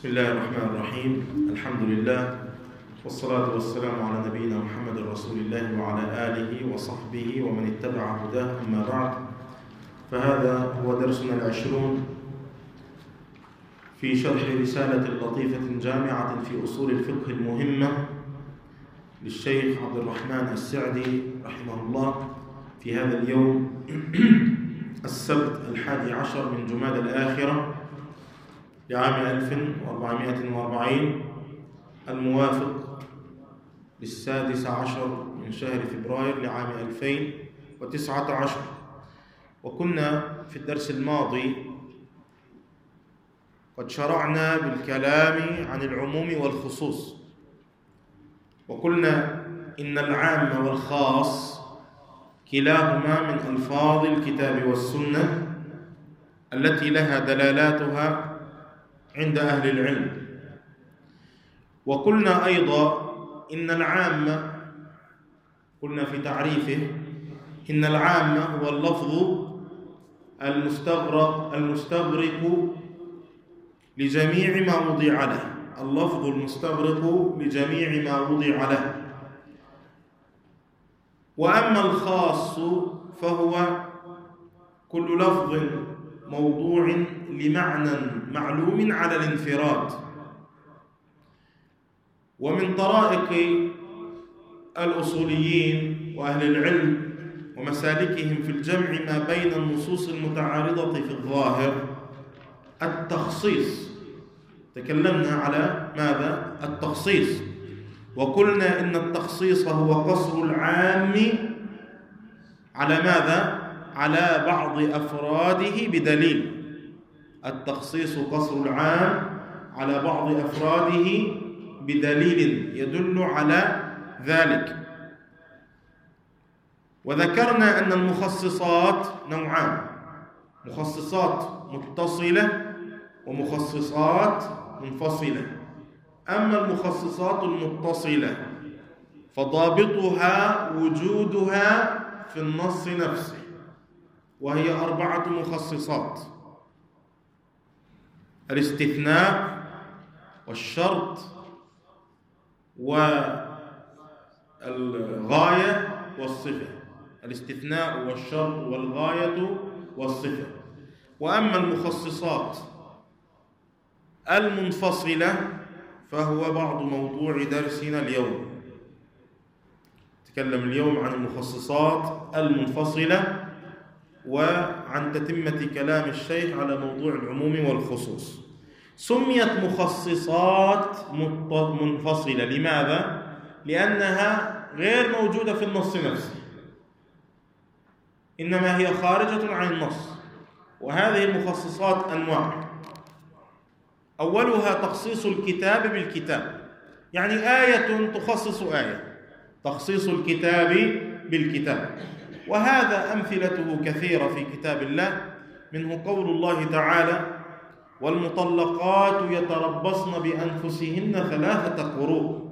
بسم الله الرحمن الرحيم. الحمد لله والصلاة والسلام على نبينا محمد رسول الله وعلى آله وصحبه ومن اتبع هداه، أما بعد، فهذا هو درسنا 20 في شرح رسالة لطيفة جامعة في أصول الفقه المهمة للشيخ عبد الرحمن السعدي رحمه الله، في هذا اليوم السبت 11 من جمادى الآخرة لعام 1440 الموافق لل16 من شهر فبراير لعام 2019. وكنا في الدرس الماضي قد شرعنا بالكلام عن العموم والخصوص، وقلنا إن العام والخاص كلاهما من ألفاظ الكتاب والسنة التي لها دلالاتها عند أهل العلم. وقلنا أيضا إن العام، قلنا في تعريفه، إن العام هو اللفظ المستغرق لجميع ما وضع له، اللفظ المستغرق لجميع ما وضع له. وأما الخاص فهو كل لفظ موضوع لمعنى معلوم على الانفراد. ومن طرائق الأصوليين وأهل العلم ومسالكهم في الجمع ما بين النصوص المتعارضة في الظاهر التخصيص. تكلمنا على ماذا؟ التخصيص، وقلنا إن التخصيص هو قصر العام على ماذا؟ على بعض أفراده بدليل. التخصيص قصر العام على بعض أفراده بدليل يدل على ذلك. وذكرنا أن المخصصات نوعان: مخصصات متصلة ومخصصات منفصلة. أما المخصصات المتصلة فضابطها وجودها في النص نفسه، وهي 4 مخصصات: الاستثناء والشرط والغاية والصفة. الاستثناء والشرط والغاية والصفة. وأما المخصصات المنفصلة فهو بعض موضوع درسنا اليوم. نتكلم اليوم عن المخصصات المنفصلة وعن تتمة كلام الشيخ على موضوع العموم والخصوص. سميت مخصصات منفصلة. لماذا؟ لأنها غير موجودة في النص نفسه، إنما هي خارجة عن النص. وهذه المخصصات أنواع: أولها تخصيص الكتاب بالكتاب، يعني آية تخصص آية، تخصيص الكتاب بالكتاب. وهذا أمثلته كثيرة في كتاب الله، منه قول الله تعالى: والمطلقات يتربصن بأنفسهن 3 قروء.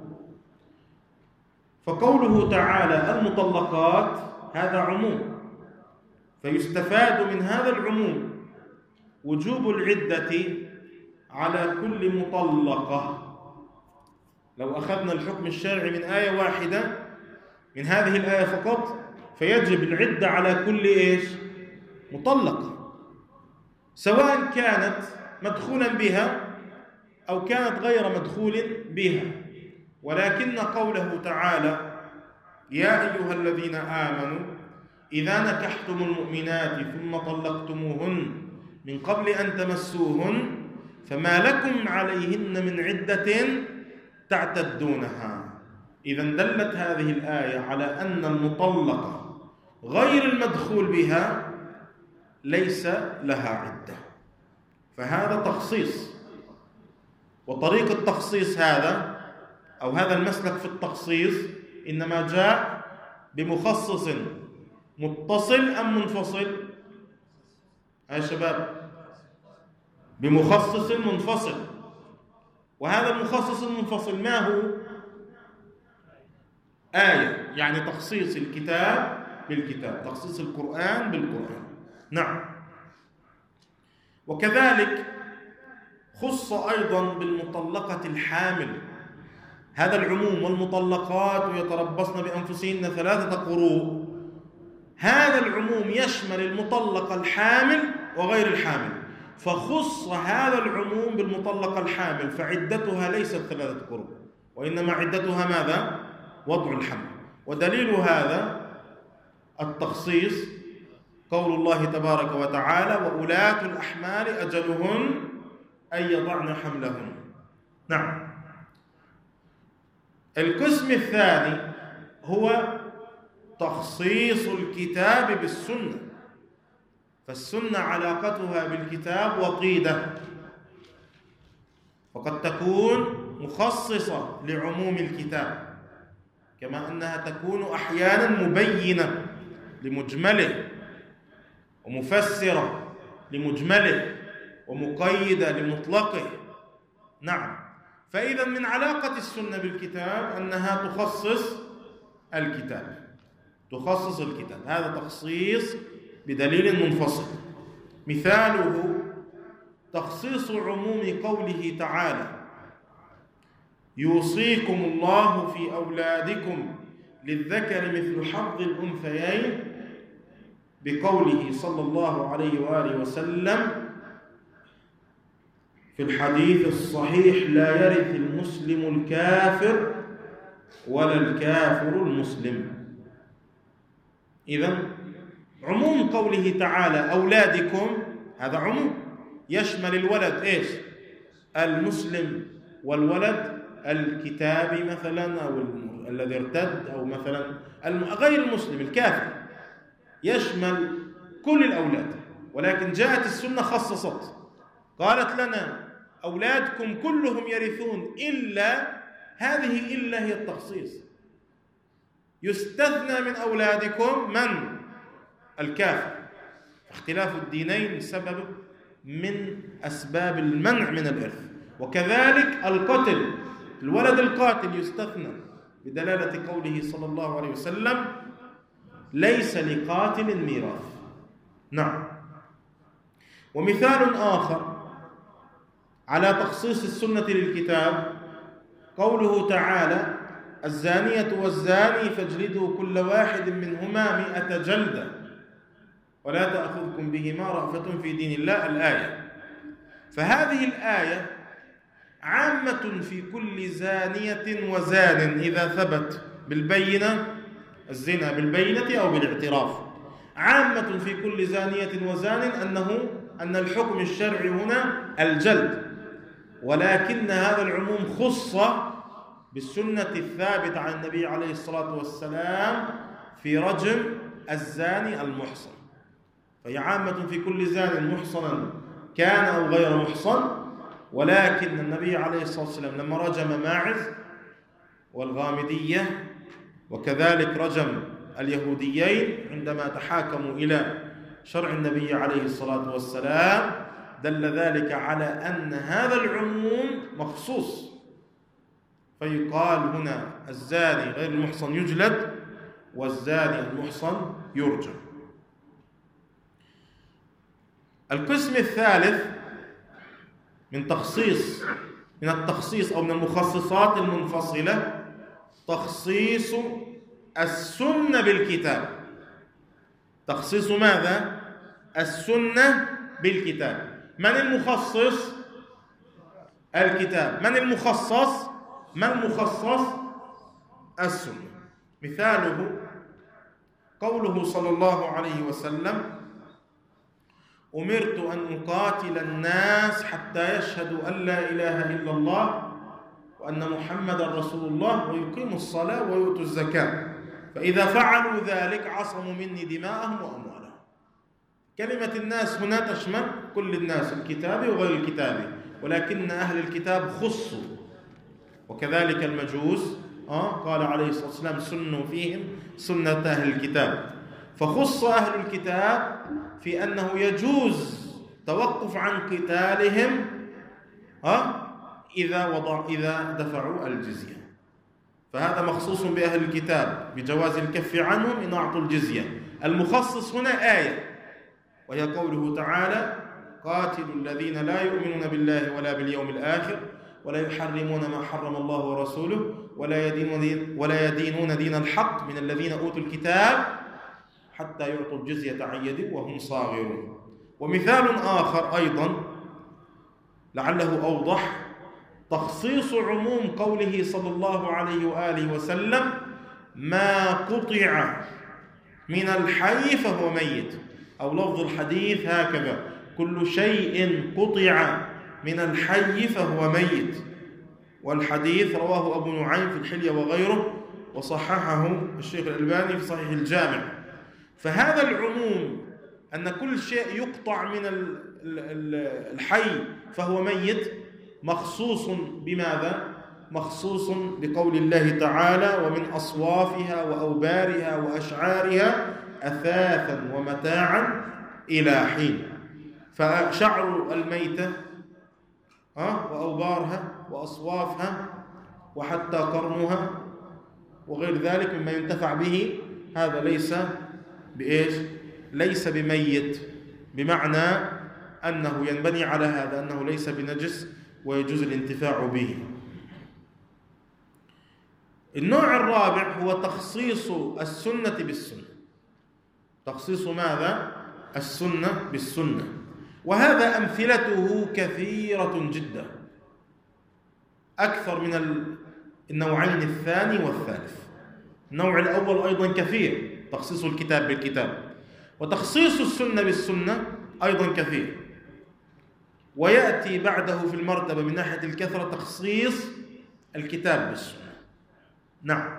فقوله تعالى المطلقات هذا عموم، فيستفاد من هذا العموم وجوب العدة على كل مطلقة. لو أخذنا الحكم الشرعي من آية واحدة، من هذه الآية فقط، فيجب العدة على كل مطلقة، سواء كانت مدخولا بها أو كانت غير مدخول بها. ولكن قوله تعالى: يا أيها الذين آمنوا إذا نكحتم المؤمنات ثم طلقتموهن من قبل أن تمسوهن فما لكم عليهن من عدة تعتدونها. إذا دلت هذه الآية على أن المطلقة غير المدخول بها ليس لها عدة، فهذا تخصيص. وطريق التخصيص هذا، أو هذا المسلك في التخصيص، إنما جاء بمخصص متصل أم منفصل؟ يا شباب، بمخصص منفصل. وهذا المخصص المنفصل ما هو؟ آية، يعني تخصيص الكتاب بالكتاب، تخصيص القرآن بالقرآن. نعم. وكذلك خص أيضا بالمطلقة الحامل. هذا العموم والمطلقات يتربصن بأنفسهن 3 قروء، هذا العموم يشمل المطلقة الحامل وغير الحامل، فخص هذا العموم بالمطلقة الحامل، فعدتها ليست 3 قروء، وإنما عدتها ماذا؟ وضع الحمل. ودليل هذا التخصيص قول الله تبارك وتعالى: وأولاة الأحمال أجلهن أن يضعن حملهن. نعم. القسم الثاني هو تخصيص الكتاب بالسنة، فالسنة علاقتها بالكتاب وطيدة، وقد تكون مخصصة لعموم الكتاب، كما أنها تكون أحيانا مبينة لمجمله، ومفسرة لمجمله، ومقيدة لمطلقه. نعم. فإذا من علاقة السنة بالكتاب أنها تخصص الكتاب، تخصص الكتاب. هذا تخصيص بدليل منفصل. مثاله تخصيص عموم قوله تعالى: يوصيكم الله في أولادكم للذكر مثل حظ الأنثيين، بقوله صلى الله عليه وآله وسلم في الحديث الصحيح: لا يرث المسلم الكافر ولا الكافر المسلم. إذن عموم قوله تعالى أولادكم هذا عموم يشمل الولد إيش؟ المسلم، والولد الكتابي مثلا، أو الذي ارتد، أو مثلا غير المسلم الكافر، يشمل كل الأولاد. ولكن جاءت السنة خصصت، قالت لنا أولادكم كلهم يرثون إلا هذه، إلا هي التخصيص. يستثنى من أولادكم من؟ الكافر. اختلاف الدينين سبب من أسباب المنع من الإرث. وكذلك القتل، الولد القاتل يستثنى بدلالة قوله صلى الله عليه وسلم: ليس لقاتل ميراث. نعم. ومثال آخر على تخصيص السنة للكتاب قوله تعالى: الزانية والزاني فاجلدوا كل واحد منهما 100 جلدة ولا تأخذكم بهما رأفة في دين الله. الآية. فهذه الآية عامة في كل زانية وزان إذا ثبت بالبينة، الزنا بالبينة أو بالاعتراف، عامة في كل زانية وزان أن الحكم الشرعي هنا الجلد، ولكن هذا العموم خص بالسنة الثابتة عن النبي عليه الصلاة والسلام في رجم الزاني المحصن، فهي عامة في كل زان محصنا كان أو غير محصن. ولكن النبي عليه الصلاة والسلام لما رجم ماعز والغامدية، وكذلك رجم اليهوديين عندما تحاكموا إلى شرع النبي عليه الصلاة والسلام، دل ذلك على أن هذا العموم مخصوص، فيقال هنا الزاني غير المحصن يجلد، والزاني المحصن يرجم. القسم الثالث من التخصيص أو من المخصصات المنفصلة تخصيص السنة بالكتاب. تخصيص ماذا؟ السنة بالكتاب. من المخصص؟ الكتاب. من المخصص؟ ما المخصص؟ السنة. مثاله قوله صلى الله عليه وسلم: أمرت أن أقاتل الناس حتى يشهدوا أن لا إله إلا الله وأن محمدا رسول الله ويقيموا الصلاة ويؤتوا الزكاة، فإذا فعلوا ذلك عصموا مني دماءهم وأموالهم. كلمة الناس هنا تشمل كل الناس، الكتابي وغير الكتابي، ولكن أهل الكتاب خصوا، وكذلك المجوس قال عليه الصلاة والسلام: سنوا فيهم سنة أهل الكتاب. فخص أهل الكتاب في أنه يجوز توقف عن قتالهم إذا دفعوا الجزية، فهذا مخصوص بأهل الكتاب بجواز الكف عنهم إن أعطوا الجزية. المخصص هنا آية، وهي قوله تعالى: قاتلوا الذين لا يؤمنون بالله ولا باليوم الآخر ولا يحرمون ما حرم الله ورسوله ولا يدينون دين الحق من الذين أوتوا الكتاب حتى يعطوا الجزية عن يد وهم صاغرون. ومثال آخر أيضا لعله أوضح، تخصيص عموم قوله صلى الله عليه وآله وسلم ما قطع من الحي فهو ميت، أو لفظ الحديث هكذا: كل شيء قطع من الحي فهو ميت. والحديث رواه أبو نعيم في الحلية وغيره، وصححه الشيخ الألباني في صحيح الجامع. فهذا العموم أن كل شيء يقطع من الحي فهو ميت مخصوص بماذا؟ مخصوص بقول الله تعالى: ومن أصوافها وأوبارها وأشعارها أثاثا ومتاعا إلى حين. فشعر الميتة وأوبارها وأصوافها وحتى قرنها وغير ذلك مما ينتفع به، هذا ليس بإيش؟ ليس بميت، بمعنى أنه ينبني على هذا أنه ليس بنجس ويجوز الانتفاع به. النوع الرابع هو تخصيص السنة بالسنة. تخصيص ماذا؟ السنة بالسنة. وهذا أمثلته كثيرة جدا، أكثر من النوعين الثاني والثالث. النوع الأول أيضا كثير، تخصيص الكتاب بالكتاب، وتخصيص السنة بالسنة أيضا كثير. ويأتي بعده في المرتبة من ناحية الكثرة تخصيص الكتاب بالسنة. نعم.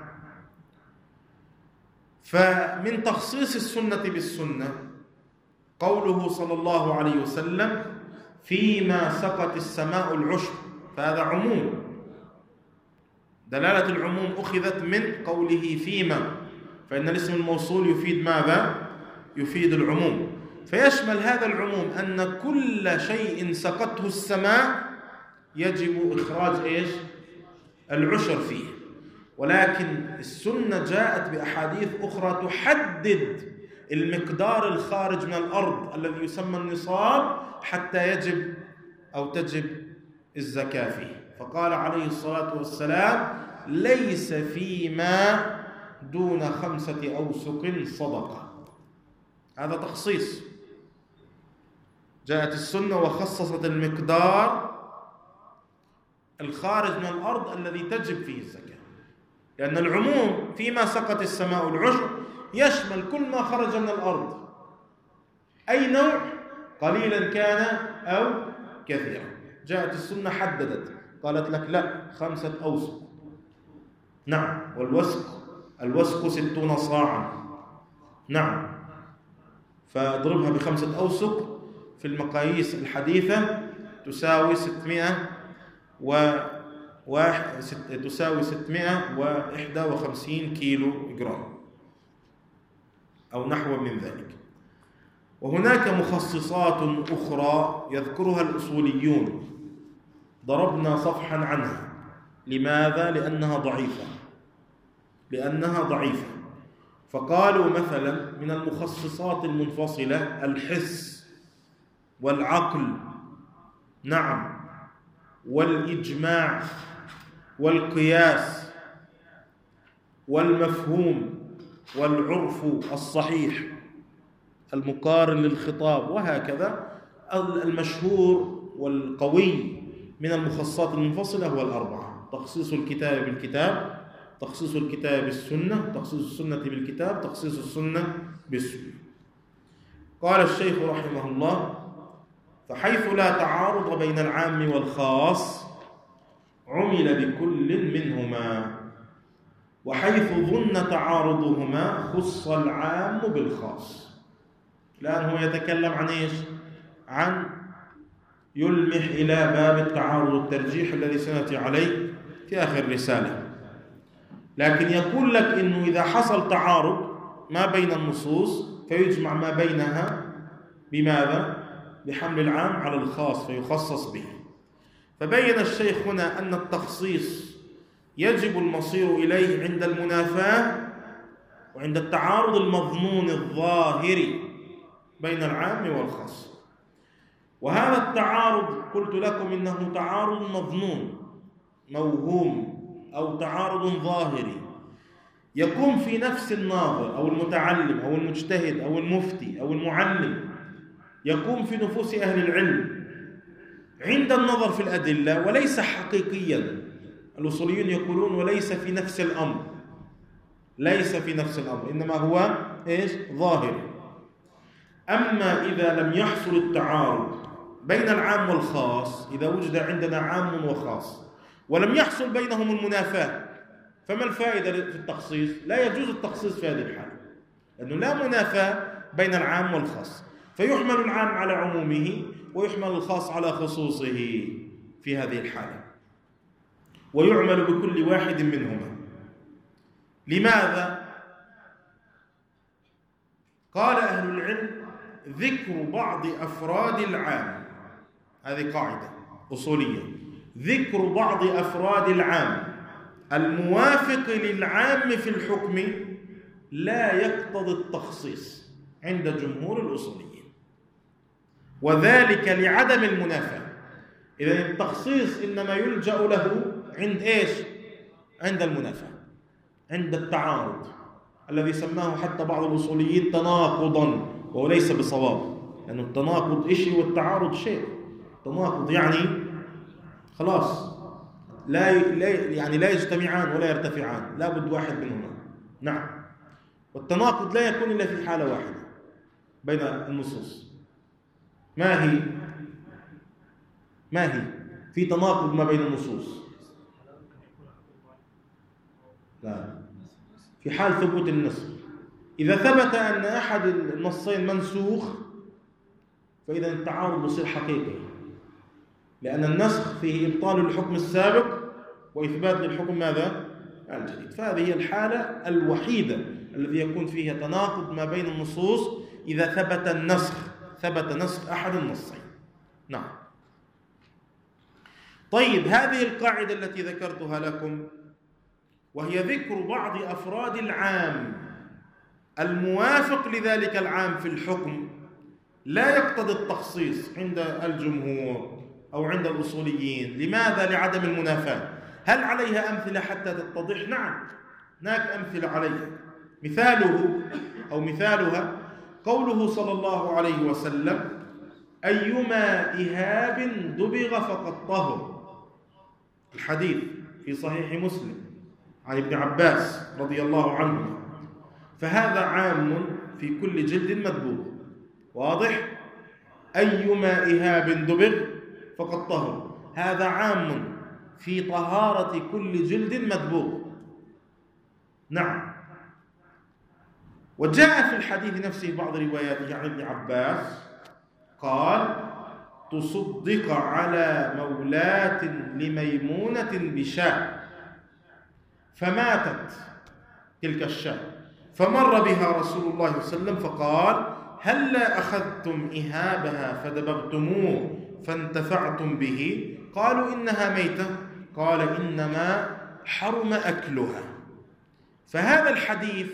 فمن تخصيص السنة بالسنة قوله صلى الله عليه وسلم: فيما سقت السماء العشر. فهذا عموم، دلالة العموم أخذت من قوله فيما، فإن الاسم الموصول يفيد ماذا؟ يفيد العموم. فيشمل هذا العموم أن كل شيء سقته السماء يجب إخراج إيش؟ العشر فيه. ولكن السنة جاءت بأحاديث أخرى تحدد المقدار الخارج من الأرض الذي يسمى النصاب حتى يجب أو تجب الزكاة فيه. فقال عليه الصلاة والسلام: ليس فيما دون 5 أوسق صدقة. هذا تخصيص، جاءت السنة وخصصت المقدار الخارج من الأرض الذي تجب فيه الزكاة، لأن العموم فيما سقت السماء العشر يشمل كل ما خرج من الأرض، أي نوع، قليلا كان أو كثيرا. جاءت السنة حددت، قالت لك لا، 5 أوسق. نعم. الوسق 60 صاعا. نعم. فاضربها ب5 أوسق في المقاييس الحديثة تساوي 651 كيلو جرام أو نحو من ذلك. وهناك مخصصات أخرى يذكرها الأصوليون، ضربنا صفحا عنها. لماذا؟ لأنها ضعيفة. فقالوا مثلا من المخصصات المنفصلة الحس والعقل، نعم، والإجماع والقياس والمفهوم والعرف الصحيح المقارن للخطاب، وهكذا. المشهور والقوي من المخصصات المنفصلة هو الأربعة: تخصيص الكتاب بالكتاب، تخصيص الكتاب بالسنة، تخصيص السنة بالكتاب، تخصيص السنة بالسنة. قال الشيخ رحمه الله: فحيث لا تعارض بين العام والخاص عمل بكل منهما، وحيث ظن تعارضهما خص العام بالخاص. الآن هو يتكلم عن إيش؟ عن يلمح إلى باب التعارض والترجيح الذي سنأتي عليه في آخر الرسالة. لكن يقول لك إنه إذا حصل تعارض ما بين النصوص فيجمع ما بينها بماذا؟ بحمل العام على الخاص فيخصص به. فبين الشيخ هنا أن التخصيص يجب المصير إليه عند المنافاة وعند التعارض المظنون الظاهر بين العام والخاص. وهذا التعارض قلت لكم إنه تعارض مظنون موهوم أو تعارض ظاهري يكون في نفس الناظر أو المتعلم أو المجتهد أو المفتي أو المعلم، يكون في نفوس أهل العلم عند النظر في الأدلة، وليس حقيقيا. الأصوليون يقولون وليس في نفس الأمر، ليس في نفس الأمر، إنما هو إيش؟ ظاهر. أما إذا لم يحصل التعارض بين العام والخاص، إذا وجد عندنا عام وخاص ولم يحصل بينهم المنافاة، فما الفائدة في التخصيص؟ لا يجوز التخصيص في هذه الحالة، لأنه لا منافاة بين العام والخاص، فيحمل العام على عمومه ويحمل الخاص على خصوصه في هذه الحالة، ويعمل بكل واحد منهما. لماذا؟ قال أهل العلم: ذكر بعض أفراد العام، هذه قاعدة أصولية، ذكر بعض أفراد العام الموافق للعام في الحكم لا يقتضي التخصيص عند جمهور الأصوليين، وذلك لعدم المنافاة. إذن التخصيص إنما يلجأ له عند إيش؟ عند المنافاة، عند التعارض الذي سماه حتى بعض الأصوليين تناقضا، وهو ليس بصواب، لأن التناقض شيء والتعارض شيء. التناقض يعني خلاص لا يجتمعان ولا يرتفعان، لا بد واحد منهما. نعم، والتناقض لا يكون إلا في حالة واحدة بين النصوص. ما هي؟ في تناقض ما بين النصوص؟ لا، في حال ثبوت النسخ. إذا ثبت أن أحد النصين منسوخ فإذا التعارض يصير حقيقي، لأن النسخ فيه إبطال الحكم السابق وإثبات للحكم ماذا؟ الجديد. فهذه هي الحالة الوحيدة الذي يكون فيها تناقض ما بين النصوص، إذا ثبت نسخ أحد النصين. نعم. طيب، هذه القاعدة التي ذكرتها لكم، وهي ذكر بعض أفراد العام الموافق لذلك العام في الحكم، لا يقتضي التخصيص عند الجمهور أو عند الأصوليين. لماذا؟ لعدم المنافاة. هل عليها أمثلة حتى تتضح؟ نعم، هناك أمثلة عليها. مثالها قوله صلى الله عليه وسلم: أيما إهاب دبغ فقد طهر. الحديث في صحيح مسلم عن ابن عباس رضي الله عنه. فهذا عام في كل جلد مدبوغ، واضح؟ أيما إهاب دبغ فقد طهر، هذا عام في طهارة كل جلد مدبوغ. نعم. وجاء في الحديث نفسه بعض رواياته عن ابن عباس قال: تصدق على مولاة لميمونة بشاة، فماتت تلك الشاة، فمر بها رسول الله صلى الله عليه وسلم فقال: هلا أخذتم إهابها فدبغتموه فانتفعتم به؟ قالوا: إنها ميتة. قال: إنما حرم أكلها. فهذا الحديث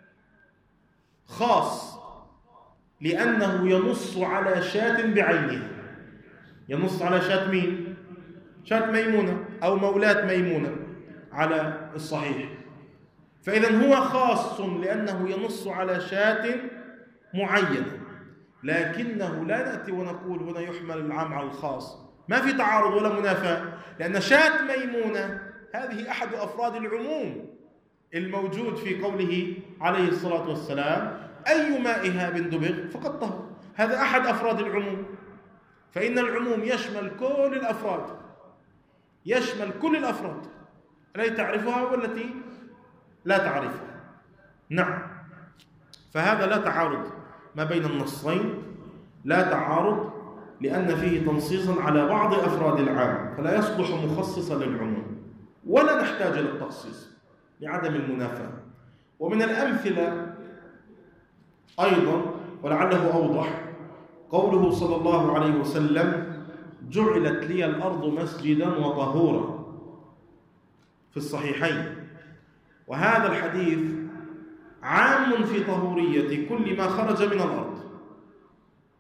خاص لأنه ينص على شاة بعينها. ينص على شاة مين؟ شاة ميمونة أو مولاة ميمونة على الصحيح. فإذن هو خاص لأنه ينص على شاة معينة، لكنه لا نأتي ونقول هنا يحمل العام على الخاص. ما في تعارض ولا منافاة، لأن شاة ميمونة هذه أحد أفراد العموم الموجود في قوله عليه الصلاة والسلام: أيما إهاب دبغ فقد طهر. هذا أحد أفراد العموم، فإن العموم يشمل كل الأفراد، يشمل كل الأفراد التي تعرفها والتي لا تعرفها. نعم. فهذا لا تعارض ما بين النصين، لا تعارض، لأن فيه تنصيصا على بعض أفراد العام، فلا يصلح مخصصا للعموم، ولا نحتاج إلى التخصيص لعدم المنافاة. ومن الأمثلة أيضا ولعله أوضح قوله صلى الله عليه وسلم: جعلت لي الأرض مسجدا وطهورا، في الصحيحين. وهذا الحديث عام في طهورية كل ما خرج من الأرض،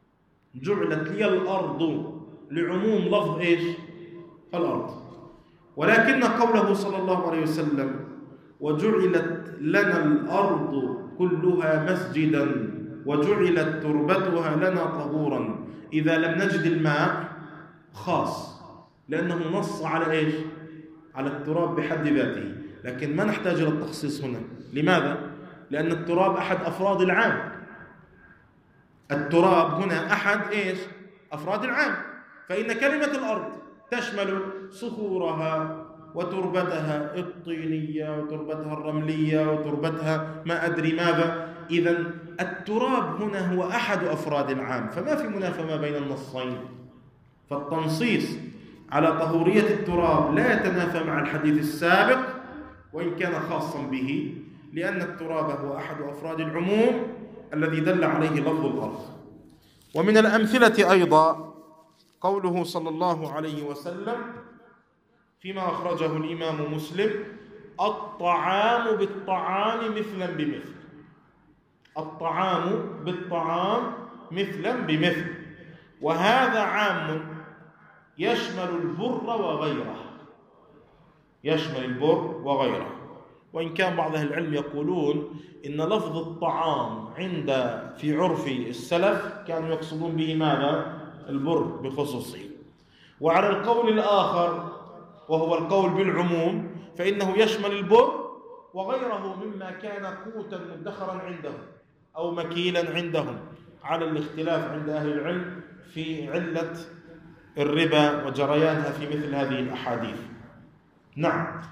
جعلت لي الأرض لعموم لفظ إيش؟ الأرض. ولكن قوله صلى الله عليه وسلم وجعلت لنا الأرض كلها مسجدا وجعلت تربتها لنا طهورا إذا لم نجد الماء خاص، لأنه نص على إيش؟ على التراب بحد ذاته، لكن ما نحتاج إلى التخصيص هنا. لماذا؟ لأن التراب أحد أفراد العام. التراب هنا أحد إيش؟ أفراد العام. فإن كلمة الأرض تشمل صخورها وتربتها الطينية وتربتها الرملية وتربتها ما أدري ماذا. إذن التراب هنا هو أحد أفراد العام، فما في منافاة ما بين النصين. فالتنصيص على طهورية التراب لا يتنافى مع الحديث السابق وإن كان خاصا به، لأن التراب هو أحد أفراد العموم الذي دل عليه لفظ الأرض. ومن الأمثلة أيضا قوله صلى الله عليه وسلم فيما أخرجه الإمام مسلم الطعام بالطعام مثلا بمثل. الطعام بالطعام مثلا بمثل، وهذا عام يشمل البر وغيره، يشمل البر وغيره. وإن كان بعض أهل العلم يقولون إن لفظ الطعام في عرف السلف كانوا يقصدون به ماذا؟ البر بخصوصه. وعلى القول الآخر وهو القول بالعموم فإنه يشمل البر وغيره مما كان قوتا مدخرا عندهم أو مكيلا عندهم، على الاختلاف عند أهل العلم في علة الربا وجريانها في مثل هذه الأحاديث. نعم.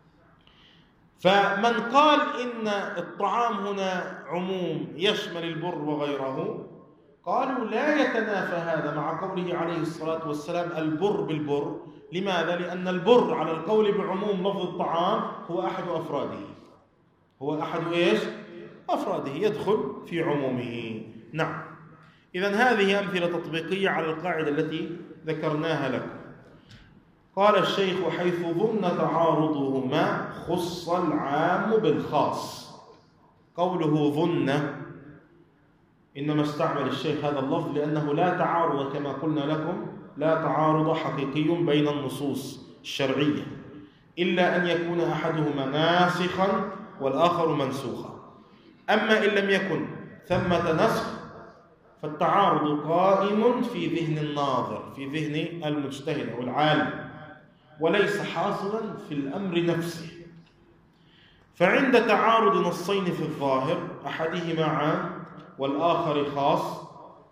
فمن قال إن الطعام هنا عموم يشمل البر وغيره قالوا لا يتنافى هذا مع قوله عليه الصلاة والسلام البر بالبر. لماذا؟ لأن البر على القول بعموم لفظ الطعام هو أحد أفراده، هو أحد إيش؟ أفراده، يدخل في عمومه. نعم. إذن هذه أمثلة تطبيقية على القاعدة التي ذكرناها لكم. قال الشيخ وحيث ظن تعارضهما خص العام بالخاص. قوله ظن إنما استعمل الشيخ هذا اللفظ لأنه لا تعارض كما قلنا لكم، لا تعارض حقيقي بين النصوص الشرعية إلا أن يكون أحدهما ناسخا والآخر منسوخا. أما إن لم يكن ثمة نسخ فالتعارض قائم في ذهن الناظر، في ذهن المجتهد أو العالم، وليس حاصلا في الأمر نفسه. فعند تعارض نصين في الظاهر أحدهما عام والآخر خاص،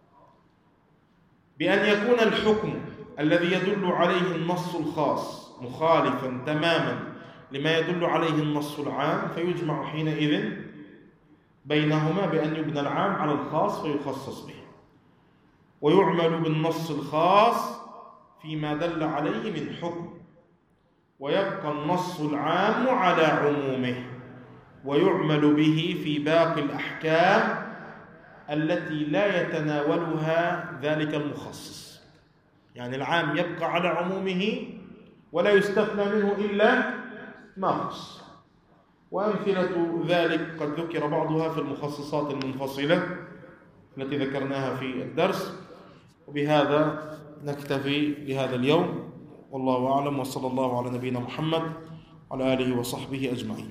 بأن يكون الحكم الذي يدل عليه النص الخاص مخالفا تماما لما يدل عليه النص العام، فيجمع حينئذ بينهما بأن يبنى العام على الخاص فيخصص به، ويعمل بالنص الخاص فيما دل عليه من حكم، ويبقى النص العام على عمومه، ويعمل به في باقي الأحكام التي لا يتناولها ذلك المخصص. يعني العام يبقى على عمومه ولا يستثنى منه إلا ما خص. وأمثلة ذلك قد ذكر بعضها في المخصصات المنفصلة التي ذكرناها في الدرس. وبهذا نكتفي لهذا اليوم، والله أعلم، وصلى الله على نبينا محمد وعلى آله وصحبه أجمعين.